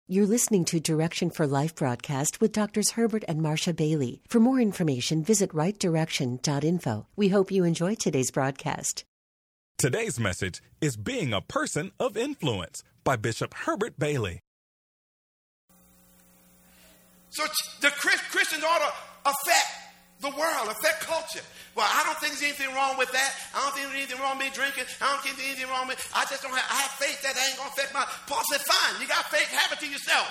You're listening to Direction for Life broadcast with Doctors Herbert and Marcia Bailey. For more information, visit rightdirection.info. We hope you enjoy today's broadcast. Today's message is Being a Person of Influence by Bishop Herbert Bailey. So the Christians ought to affect the world, affect culture. Well, I don't think there's anything wrong with that. I don't think there's anything wrong with me drinking. I don't think there's anything wrong with me. I have faith that ain't going to affect my... Paul said, fine, you got faith, have it to yourself.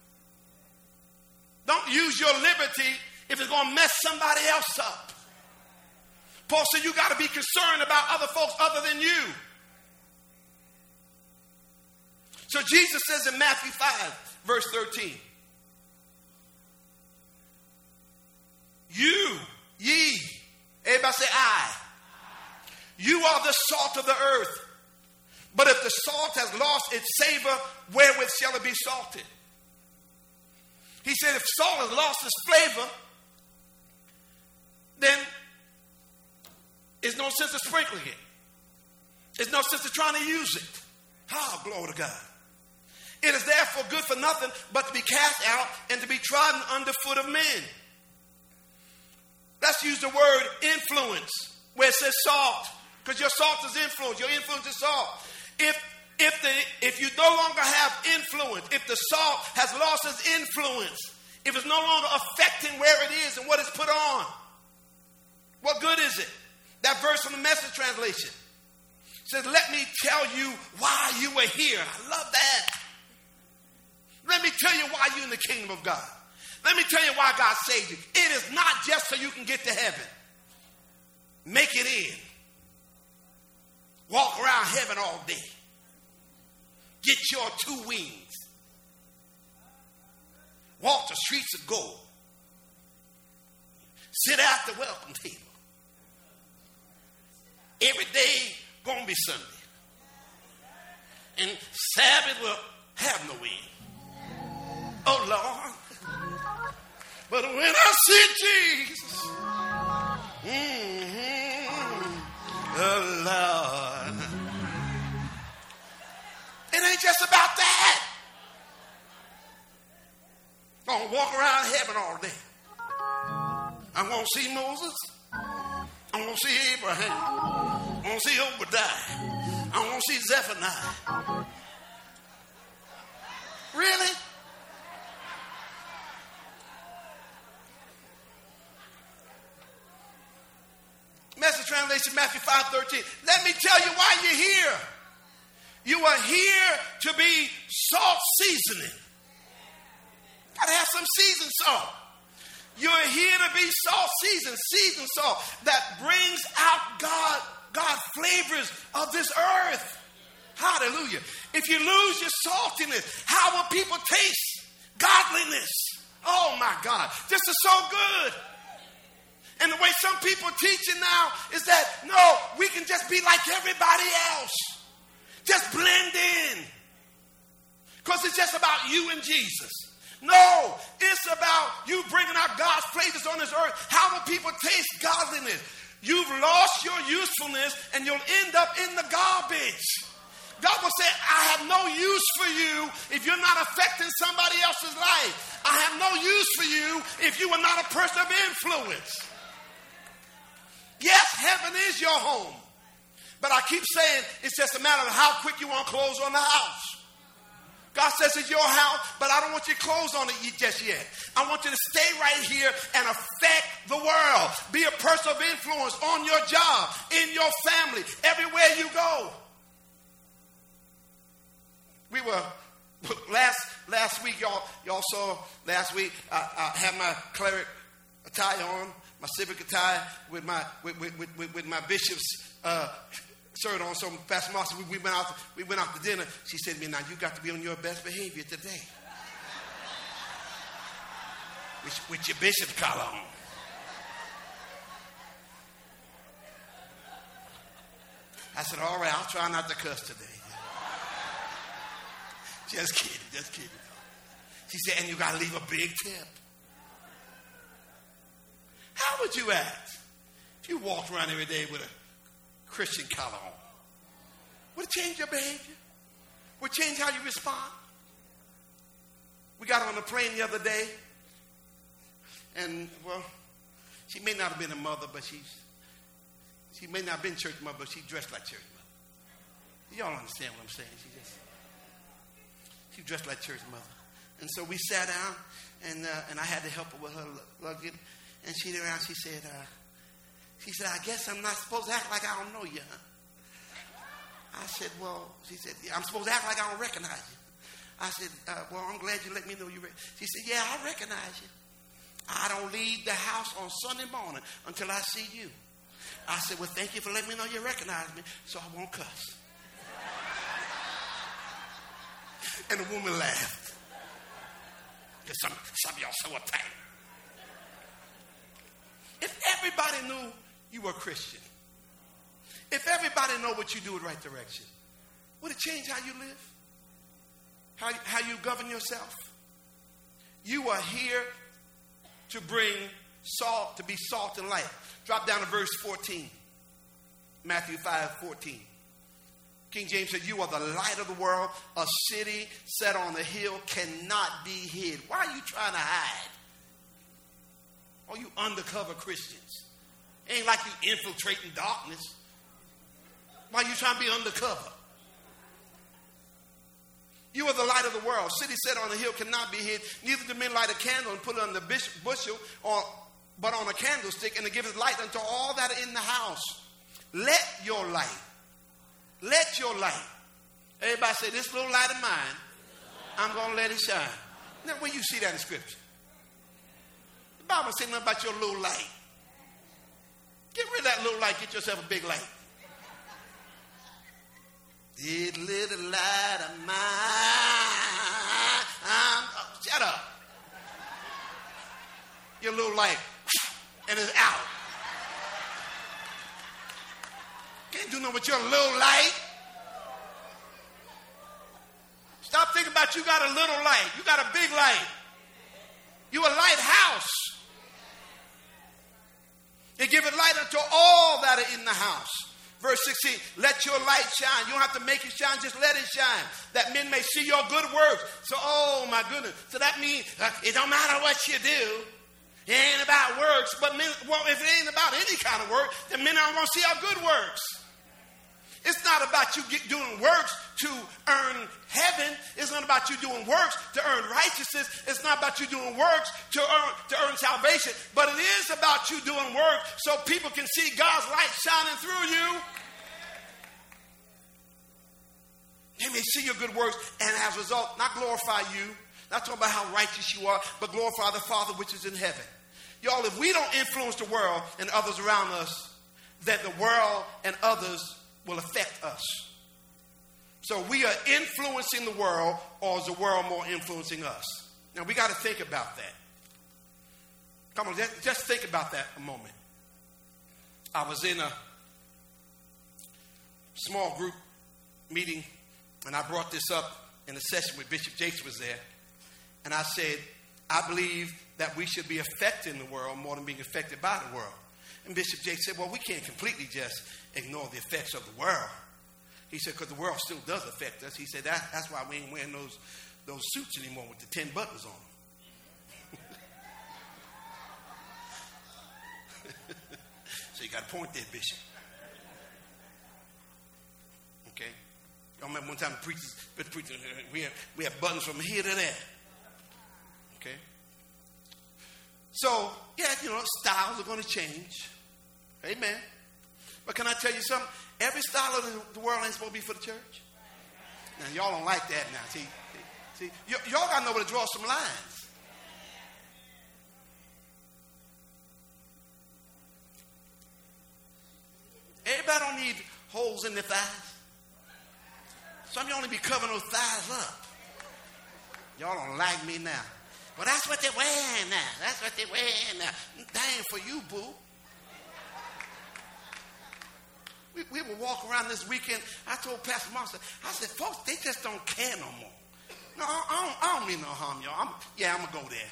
Don't use your liberty if it's going to mess somebody else up. Paul said you got to be concerned about other folks other than you. So Jesus says in Matthew 5, verse 13, ye, everybody say I. You are the salt of the earth. But if the salt has lost its savor, wherewith shall it be salted? He said if salt has lost its flavor, then there's no sense of sprinkling it. There's no sense of trying to use it. Oh, glory to God. It is therefore good for nothing but to be cast out and to be trodden under foot of men. Let's use the word influence where it says salt, because your salt is influence. Your influence is salt. If you no longer have influence, if the salt has lost its influence, if it's no longer affecting where it is and what it's put on, what good is it? That verse from the Message translation says, "Let me tell you why you were here." I love that. Let me tell you why you're in the kingdom of God. Let me tell you why God saved you. It is not just so you can get to heaven. Make it in. Walk around heaven all day. Get your 2 wings. Walk the streets of gold. Sit at the welcome table. Every day gonna be Sunday. And Sabbath will have no end. Oh, Lord. But when I see Jesus, oh Lord, it ain't just about that. I'm going to walk around heaven all day. I'm going to see Moses. I'm going to see Abraham. I'm going to see Obadiah. I'm going to see Zephaniah. Really? Message translation, Matthew 5:13. Let me tell you why you're here. You are here to be salt seasoning. Gotta have some seasoned salt. You're here to be salt seasoned salt that brings out God's flavors of this earth. Hallelujah. If you lose your saltiness, how will people taste godliness? Oh my God, this is so good. And the way some people teach it now is that, no, we can just be like everybody else. Just blend in. Because it's just about you and Jesus. No, it's about you bringing out God's flavors on this earth. How will people taste godliness? You've lost your usefulness and you'll end up in the garbage. God will say, I have no use for you if you're not affecting somebody else's life. I have no use for you if you are not a person of influence. Yes, heaven is your home. But I keep saying it's just a matter of how quick you want to close on the house. God says it's your house, but I don't want you to close on it just yet. I want you to stay right here and affect the world. Be a person of influence on your job, in your family, everywhere you go. We were last week, y'all saw last week. I had my cleric attire on, my civic attire with my bishop's shirt on. So Pastor Marcy, we went out to dinner. She said to me, "Now you got to be on your best behavior today, with your bishop's collar on." I said, "All right, I'll try not to cuss today." Just kidding. She said, "And you got to leave a big tip." How would you act if you walked around every day with a Christian collar on? Would it change your behavior? Would it change how you respond? We got on a plane the other day, and, well, she may not have been a mother, but she may not have been church mother, but she dressed like church mother. Y'all understand what I'm saying? She dressed like church mother. And so we sat down, and I had to help her with her luggage. And she turned around, she said, I guess I'm not supposed to act like I don't know you, huh? I said, well, she said, yeah, I'm supposed to act like I don't recognize you. I said, well, I'm glad you let me know you. She said, yeah, I recognize you. I don't leave the house on Sunday morning until I see you. I said, well, thank you for letting me know you recognize me, so I won't cuss. And the woman laughed. Because some of y'all so uptight. If everybody knew you were a Christian, if everybody know what you do in the right direction, would it change how you live? How you govern yourself? You are here to bring salt, to be salt and light. Drop down to verse 14. Matthew 5:14. King James said, you are the light of the world. A city set on a hill cannot be hid. Why are you trying to hide? All you undercover Christians. It ain't like you infiltrating darkness. Why are you trying to be undercover? You are the light of the world. City set on a hill cannot be hid. Neither do men light a candle and put it on the bushel, but on a candlestick, and to give it light unto all that are in the house. Let your light. Everybody say, this little light of mine, I'm going to let it shine. Now, where you see that in Scripture? The Bible says nothing about your little light. Get rid of that little light. Get yourself a big light. This little light of mine. Shut up. Your little light. And it's out. Can't do nothing with your little light. Stop thinking about you got a little light. You got a big light. You a lighthouse. And give it light unto all that are in the house. Verse 16, let your light shine. You don't have to make it shine, just let it shine. That men may see your good works. So, oh my goodness. So that means it don't matter what you do. It ain't about works. But men, well, if it ain't about any kind of work, then men aren't going to see our good works. It's not about you doing works to earn heaven. It's not about you doing works to earn righteousness. It's not about you doing works to earn salvation. But it is about you doing work so people can see God's light shining through you. They may see your good works and as a result not glorify you. Not talking about how righteous you are, but glorify the Father which is in heaven. Y'all, if we don't influence the world and others around us, then the world and others will affect us. So we are influencing the world, or is the world more influencing us? Now we got to think about that. Come on, just think about that a moment. I was in a small group meeting, and I brought this up in a session where Bishop Jakes was there. And I said, I believe that we should be affecting the world more than being affected by the world. And Bishop Jakes said, well, we can't completely just ignore the effects of the world. He said, because the world still does affect us. He said, that's why we ain't wearing those suits anymore with the 10 buttons on them. So you got a point there, Bishop. Okay? I remember one time the preacher, we have buttons from here to there. Okay? So, yeah, styles are going to change. Amen. But can I tell you something? Every style of the world ain't supposed to be for the church. Now, y'all don't like that now. See, y'all got to know where to draw some lines. Everybody don't need holes in their thighs. Some of y'all only be covering those thighs up. Y'all don't like me now. Well, that's what they're wearing now. Dang for you, boo. We were walking around this weekend. I told Pastor Martha, I said, folks, they just don't care no more. No, I don't mean no harm, y'all. I'm going to go there.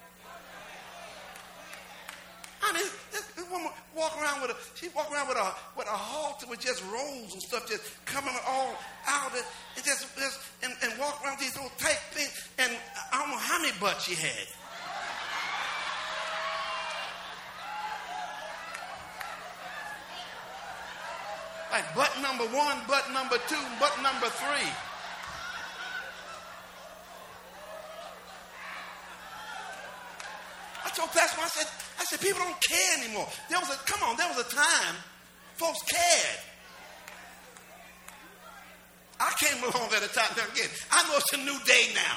I mean, this woman walking around with a halter with just rolls and stuff just coming all out of it, and walk around with these little tight things. And I don't know how many butts she had. Like butt number 1, butt number 2, butt number 3. I told Pastor, I said, people don't care anymore. There was a time folks cared. I came along at a time. Now again, I know it's a new day now.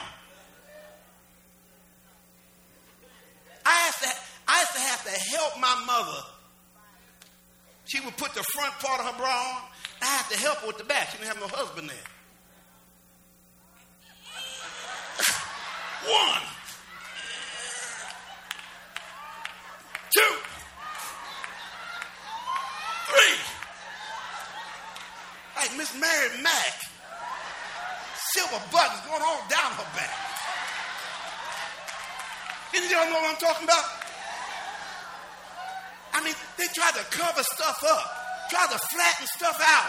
I used to have to help my mother. She would put the front part of her bra on. I had to help her with the back. She didn't have no husband there. 1, 2, 3. Like Miss Mary Mack. Silver buttons going all down her back. Any of y'all know what I'm talking about? I mean, they try to cover stuff up, try to flatten stuff out.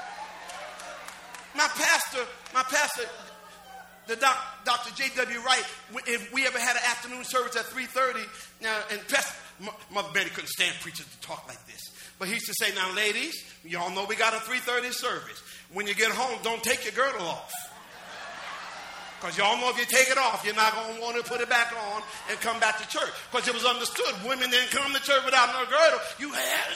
My pastor, the Dr. J.W. Wright, if we ever had an afternoon service at 3:30, now, and Mother Betty couldn't stand preachers to talk like this. But he used to say, now, ladies, y'all know we got a 3:30 service. When you get home, don't take your girdle off. Because y'all know if you take it off, you're not going to want to put it back on and come back to church. Because it was understood, women didn't come to church without no girdle. You had...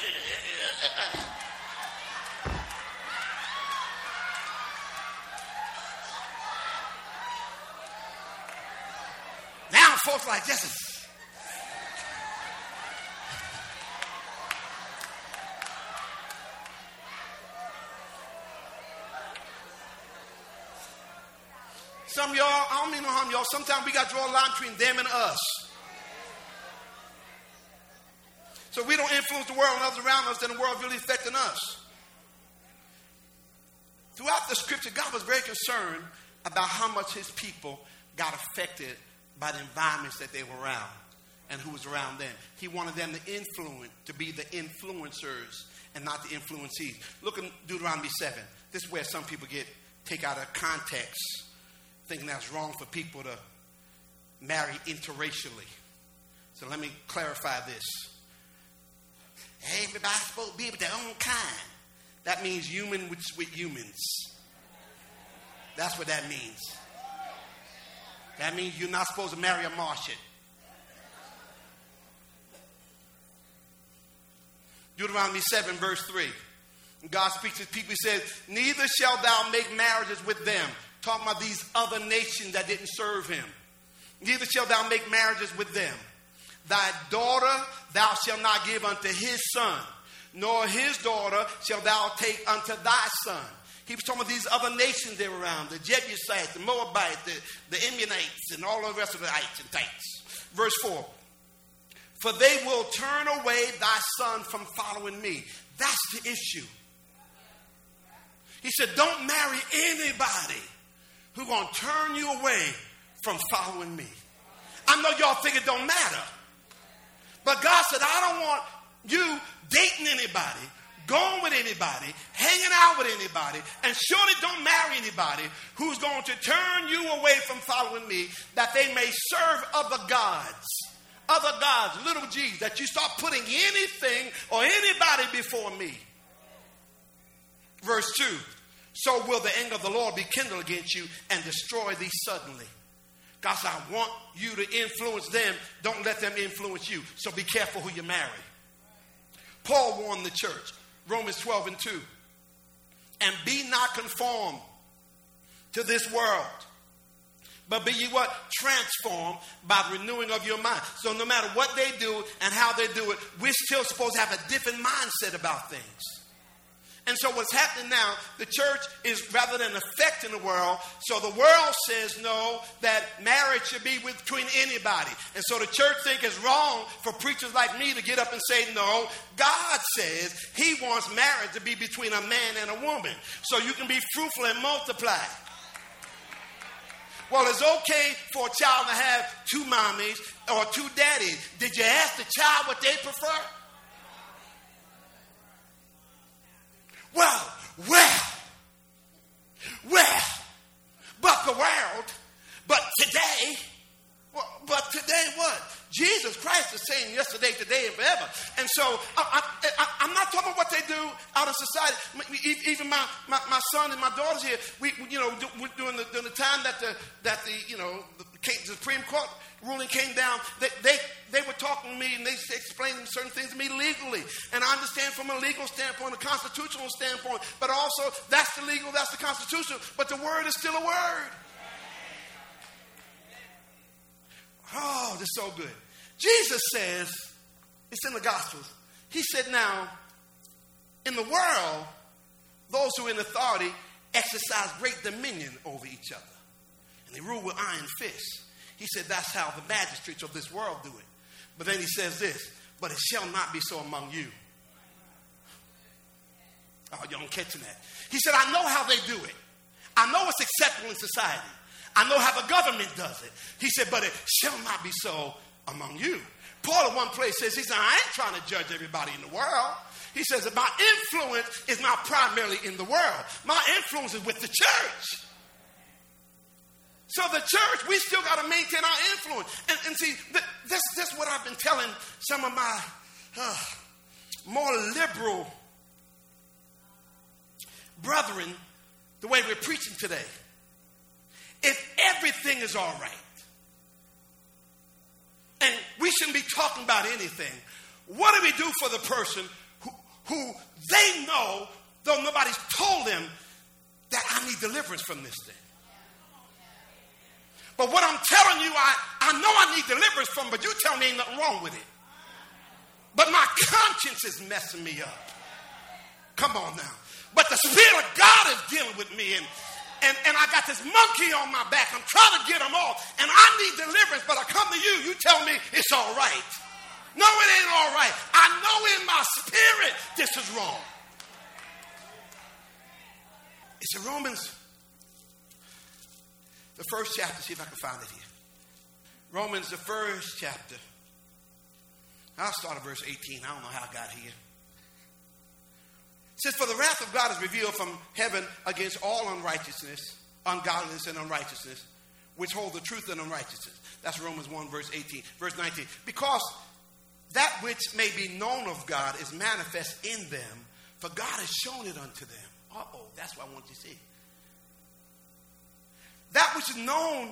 Now folks like this. Some of y'all, I don't mean no harm, y'all. Sometimes we got to draw a line between them and us. So we don't influence the world and others around us, then the world really affecting us. Throughout the scripture, God was very concerned about how much his people got affected by the environments that they were around and who was around them. He wanted them to be the influencers and not the influencees. Look at Deuteronomy 7. This is where some people take out of context, thinking that's wrong for people to marry interracially. So let me clarify this. Everybody's supposed to be with their own kind. That means human with humans. That's what that means. That means you're not supposed to marry a Martian. Deuteronomy 7 verse 3. God speaks to his people. He says, neither shalt thou make marriages with them. Talking about these other nations that didn't serve him. Neither shalt thou make marriages with them. Thy daughter thou shalt not give unto his son, nor his daughter shalt thou take unto thy son. He was talking about these other nations they were around, the Jebusites, the Moabites, the Ammonites, and all the rest of the ites and tites. Verse 4. For they will turn away thy son from following me. That's the issue. He said, don't marry anybody who's going to turn you away from following me. I know y'all think it don't matter. But God said, I don't want you dating anybody, going with anybody, hanging out with anybody, and surely don't marry anybody who's going to turn you away from following me, that they may serve other gods, little g's, that you start putting anything or anybody before me. Verse 2. So will the anger of the Lord be kindled against you and destroy thee suddenly. God said, I want you to influence them. Don't let them influence you. So be careful who you marry. Paul warned the church, Romans 12 and 2. And be not conformed to this world, but be ye what? Transformed by the renewing of your mind. So no matter what they do and how they do it, we're still supposed to have a different mindset about things. And so what's happening now, the church is, rather than affecting the world, so the world says no, that marriage should be between anybody. And so the church thinks it's wrong for preachers like me to get up and say no. God says he wants marriage to be between a man and a woman, so you can be fruitful and multiply. Well, it's okay for a child to have two mommies or two daddies. Did you ask the child what they prefer? Well, but the world, but today, But today what? Jesus Christ is saying yesterday, today, and forever. And so I'm not talking about what they do out in society. Even my son and my daughters here, during the time that the Supreme Court ruling came down, they were talking to me and they explained certain things to me legally. And I understand from a legal standpoint, a constitutional standpoint, but also that's the legal, that's the constitutional, but the word is still a word. Oh, this is so good. Jesus says, it's in the Gospels, he said, now, in the world, those who are in authority exercise great dominion over each other. And they rule with iron fists. He said that's how the magistrates of this world do it. But then he says this, but it shall not be so among you. Oh, you don't catch that. He said, I know how they do it. I know it's acceptable in society. I know how the government does it. He said, but it shall not be so among you. Paul at one place says, he said, I ain't trying to judge everybody in the world. He says that my influence is not primarily in the world. My influence is with the church. So the church, we still got to maintain our influence. And see, this is what I've been telling some of my more liberal brethren, the way we're preaching today. If everything is all right, and we shouldn't be talking about anything, what do we do for the person who they know, though nobody's told them, that I need deliverance from this thing? But what I'm telling you, I know I need deliverance from, but you tell me ain't nothing wrong with it. But my conscience is messing me up. Come on now. But the Spirit of God is dealing with me, and I got this monkey on my back. I'm trying to get him off, and I need deliverance, but I come to you. You tell me it's all right. No, it ain't all right. I know in my spirit this is wrong. It's in Romans, the first chapter. See if I can find it here. Romans, the first chapter. I'll start at verse 18. I don't know how I got here. It says, for the wrath of God is revealed from heaven against all unrighteousness, ungodliness, and unrighteousness, which hold the truth in unrighteousness. That's Romans 1, verse 18. Verse 19. Because that which may be known of God is manifest in them, for God has shown it unto them. Uh-oh, that's what I want you to see. That which is known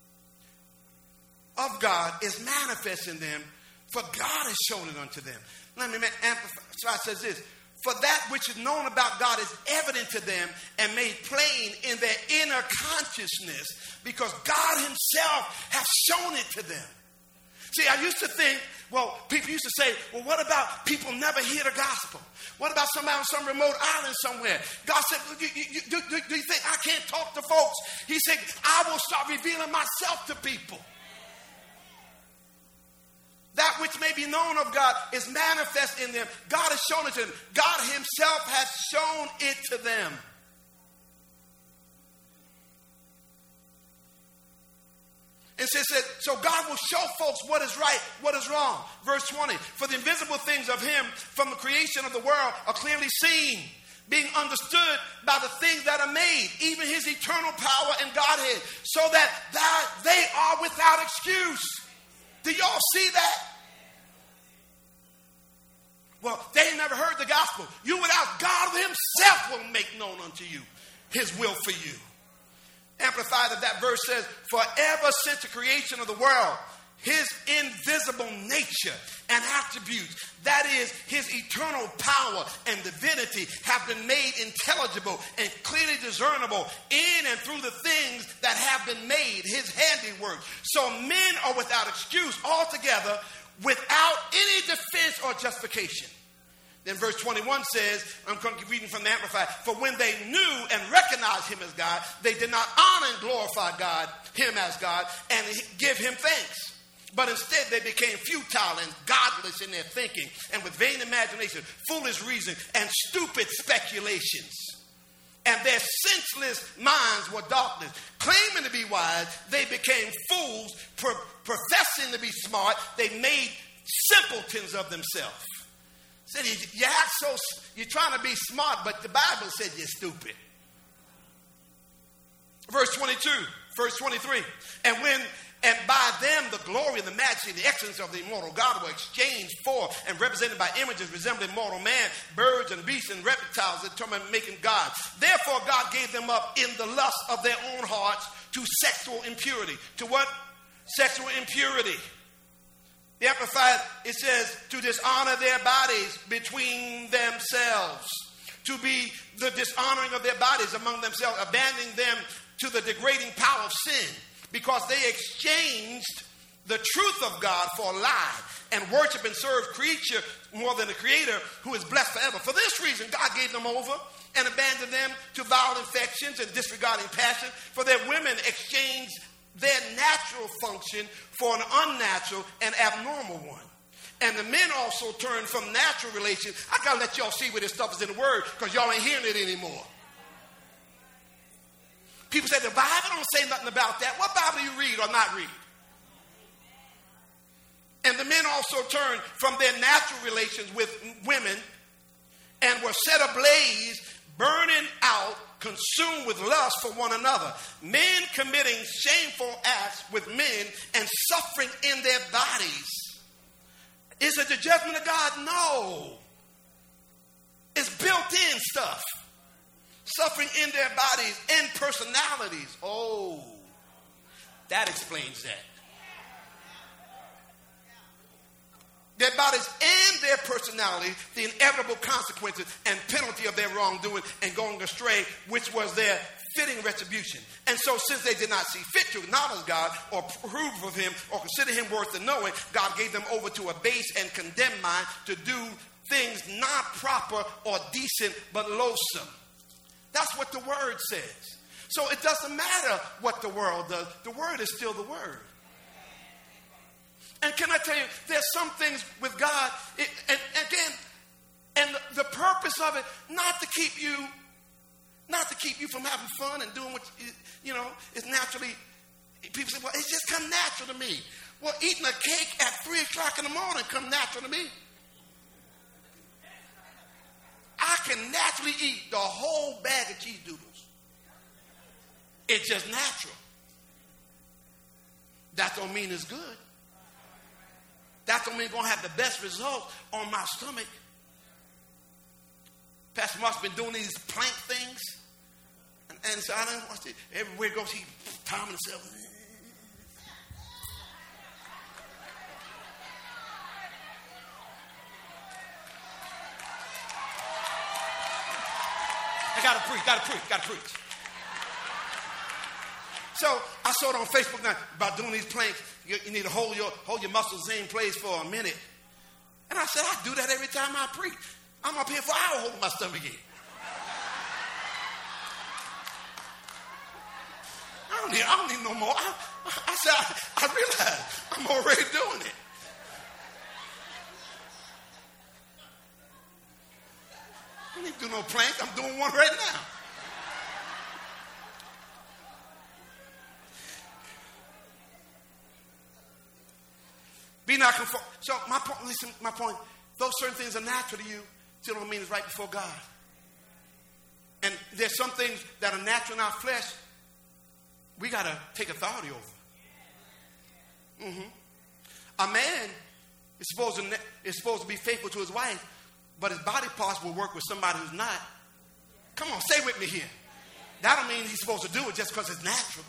of God is manifest in them, for God has shown it unto them. Let me amplify. So it says this. For that which is known about God is evident to them and made plain in their inner consciousness, because God himself has shown it to them. See, I used to think, people used to say, what about people never hear the gospel? What about somebody on some remote island somewhere? God said, do you think I can't talk to folks? He said, I will start revealing myself to people. That which may be known of God is manifest in them. God has shown it to them. God himself has shown it to them. And says that, so God will show folks what is right, what is wrong. Verse 20, for the invisible things of him from the creation of the world are clearly seen, being understood by the things that are made, even his eternal power and Godhead, so that they are without excuse. Do y'all see that? Well, they never heard the gospel. You without God himself will make known unto you his will for you. Amplified that verse says, for ever since the creation of the world, his invisible nature and attributes, that is his eternal power and divinity, have been made intelligible and clearly discernible in and through the things that have been made, his handiwork. So men are without excuse altogether, without any defense or justification. Then verse 21 says, I'm reading from the Amplified, for when they knew and recognized him as God, they did not honor and glorify God, him as God, and give him thanks. But instead they became futile and godless in their thinking, and with vain imagination, foolish reason, and stupid speculations. And their senseless minds were darkness. Claiming to be wise, they became fools. Professing to be smart, they made simpletons of themselves. Said, you're trying to be smart, but the Bible said you're stupid. Verse 22, verse 23. And when And by them, the glory and the majesty and the excellence of the immortal God were exchanged for and represented by images resembling mortal man, birds and beasts and reptiles determined making God. Therefore, God gave them up in the lust of their own hearts to sexual impurity. To what? Sexual impurity. The Amplified, it says, to dishonor their bodies between themselves. To be the dishonoring of their bodies among themselves, abandoning them to the degrading power of sin. Because they exchanged the truth of God for a lie and worship and serve creature more than the creator who is blessed forever. For this reason, God gave them over and abandoned them to violent affections and disregarding passion. For their women exchanged their natural function for an unnatural and abnormal one. And the men also turned from natural relations. I got to let y'all see where this stuff is in the word because y'all ain't hearing it anymore. People say the Bible don't say nothing about that. What Bible do you read or not read? And the men also turned from their natural relations with women and were set ablaze, burning out, consumed with lust for one another. Men committing shameful acts with men and suffering in their bodies. Is it the judgment of God? No. It's built-in stuff. Suffering in their bodies and personalities. Oh, that explains that. Their bodies and their personality, the inevitable consequences and penalty of their wrongdoing and going astray, which was their fitting retribution. And so since they did not see fit to acknowledge God or approve of him or consider him worth the knowing, God gave them over to a base and condemned mind to do things not proper or decent but loathsome. That's what the word says. So it doesn't matter what the world does. The word is still the word. And can I tell you, there's some things with God, and the purpose of it, not to keep you from having fun and doing what, is naturally, people say, well, it's just come natural to me. Well, eating a cake at 3 o'clock in the morning come natural to me. I can naturally eat the whole bag of cheese doodles. It's just natural. That don't mean it's good. That don't mean it's going to have the best results on my stomach. Pastor Mark's been doing these plank things. And so I don't watch it. Everywhere he goes, he timing himself. I gotta preach. So I saw it on Facebook now about doing these planks. You need to hold your muscles in the same place for a minute. And I said, I do that every time I preach. I'm up here for an hour holding my stomach in. I don't need no more. I said, I realize I'm already doing it. I don't need to do no planks. I'm doing one right now. Be not conformed. So my point, though certain things are natural to you, still don't mean it's right before God. And there's some things that are natural in our flesh, we got to take authority over. A man is supposed to be faithful to his wife, but his body parts will work with somebody who's not. Come on, stay with me here. That don't mean he's supposed to do it just because it's natural.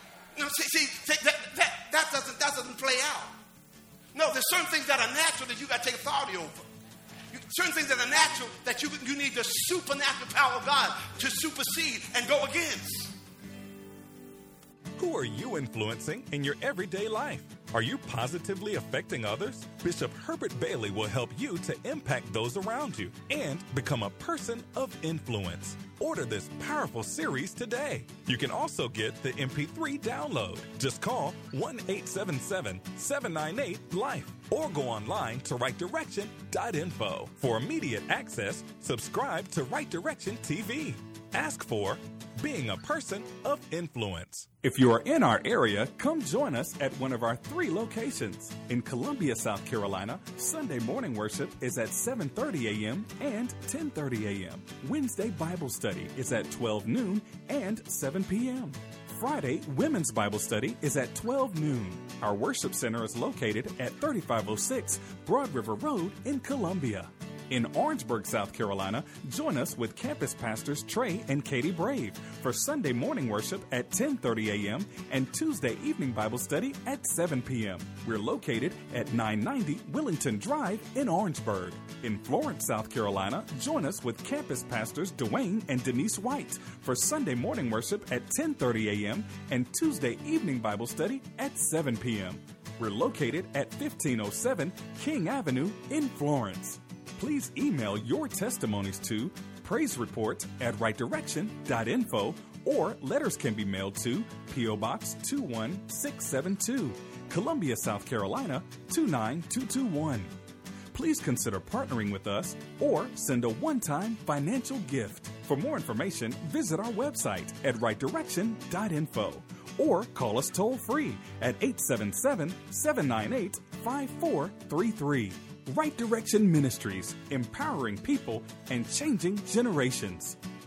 That doesn't play out. No, there's certain things that are natural that you got to take authority over. Certain things that are natural that you need the supernatural power of God to supersede and go against. Who are you influencing in your everyday life? Are you positively affecting others? Bishop Herbert Bailey will help you to impact those around you and become a person of influence. Order this powerful series today. You can also get the MP3 download. Just call 1-877-798-LIFE or go online to rightdirection.info. For immediate access, subscribe to Right Direction TV. Ask for Being a Person of Influence. If you are in our area, come join us at one of our 3 locations. In Columbia, South Carolina, Sunday morning worship is at 7:30 a.m. and 10:30 a.m. Wednesday Bible study is at 12 noon and 7 p.m. Friday, Women's Bible Study is at 12 noon. Our worship center is located at 3506 Broad River Road in Columbia. In Orangeburg, South Carolina, join us with campus pastors Trey and Katie Brave for Sunday morning worship at 10:30 a.m. and Tuesday evening Bible study at 7 p.m. We're located at 990 Willington Drive in Orangeburg. In Florence, South Carolina, join us with campus pastors Dwayne and Denise White for Sunday morning worship at 10:30 a.m. and Tuesday evening Bible study at 7 p.m. We're located at 1507 King Avenue in Florence. Please email your testimonies to praisereport@rightdirection.info, or letters can be mailed to P.O. Box 21672, Columbia, South Carolina 29221. Please consider partnering with us or send a one-time financial gift. For more information, visit our website at rightdirection.info or call us toll-free at 877-798-5433. Right Direction Ministries, empowering people and changing generations.